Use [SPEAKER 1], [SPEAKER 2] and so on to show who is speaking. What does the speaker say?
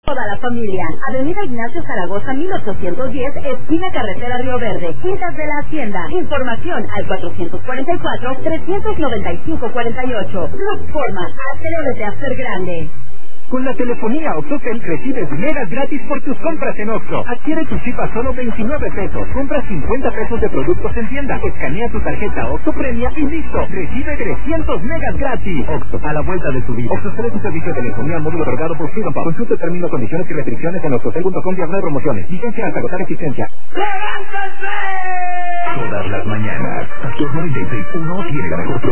[SPEAKER 1] Toda la familia. Avenida Ignacio Zaragoza, 1810, esquina Carretera Río Verde, Quintas de la Hacienda. Información al 444-395-48. Plus Forma, atrévete a ser grande.
[SPEAKER 2] Con la telefonía OXXOTEL recibes megas gratis por tus compras en OXXO. Adquiere tu chip a solo 29 pesos. Compra 50 pesos de productos en tienda. Escanea tu tarjeta OXXO Premia y listo. Recibe 300 megas gratis. OXXO, a la vuelta de tu vida. OXXO es un servicio de telefonía móvil otorgado por Freedom Pop. Consulta términos, condiciones y restricciones en oxxotel.com/promociones. Licencia hasta agotar existencia.
[SPEAKER 3] ¡Levántate! Todas las mañanas, Factor 96.1 tiene la mejor